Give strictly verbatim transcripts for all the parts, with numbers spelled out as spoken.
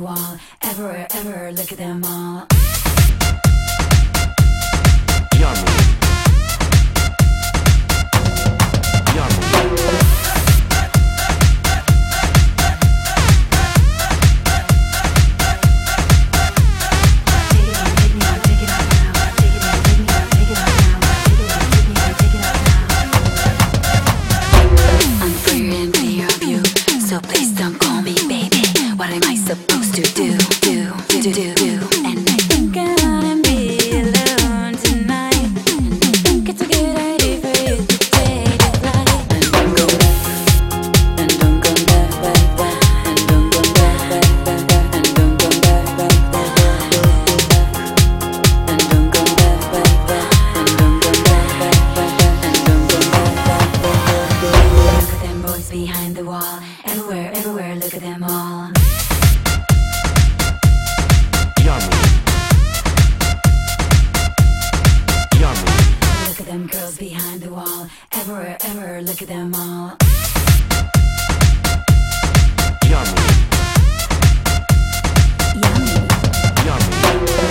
wall. Everywhere, everywhere, look at them all. Yummy. Yummy. So please don't call me baby. What am I supposed to do? Do, do, do, do. And I think I wanna be alone tonight. And I think it's a good idea for you to take a flight. And don't go back. And don't go back, back, back. And don't go back, back, back, back. And don't go back, back, back, back. And don't go back, back, back. And don't go back, back, back, back. And don't go back, back, back, back. Look at them boys behind the wall. Everywhere, everywhere, look at them all. Yummy. Yummy. Look at them girls behind the wall. Everywhere, everywhere, look at them all. Yummy. Yummy. Yummy.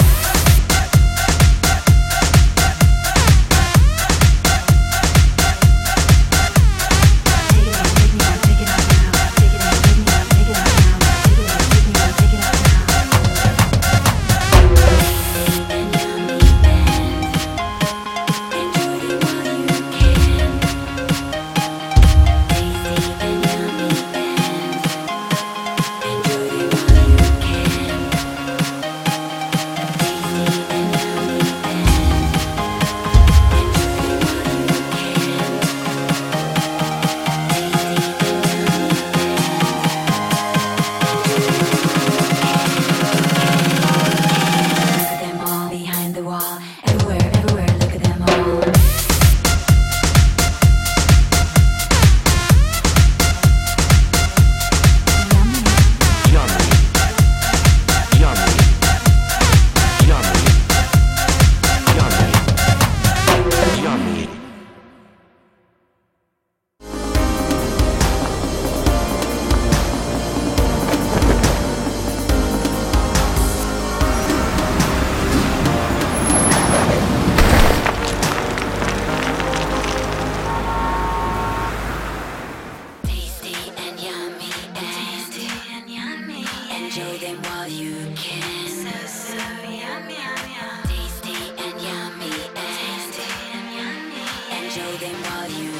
Enjoy them while you can. So, so yum, yum, yum. Tasty and yummy and tasty and yummy. Enjoy them while you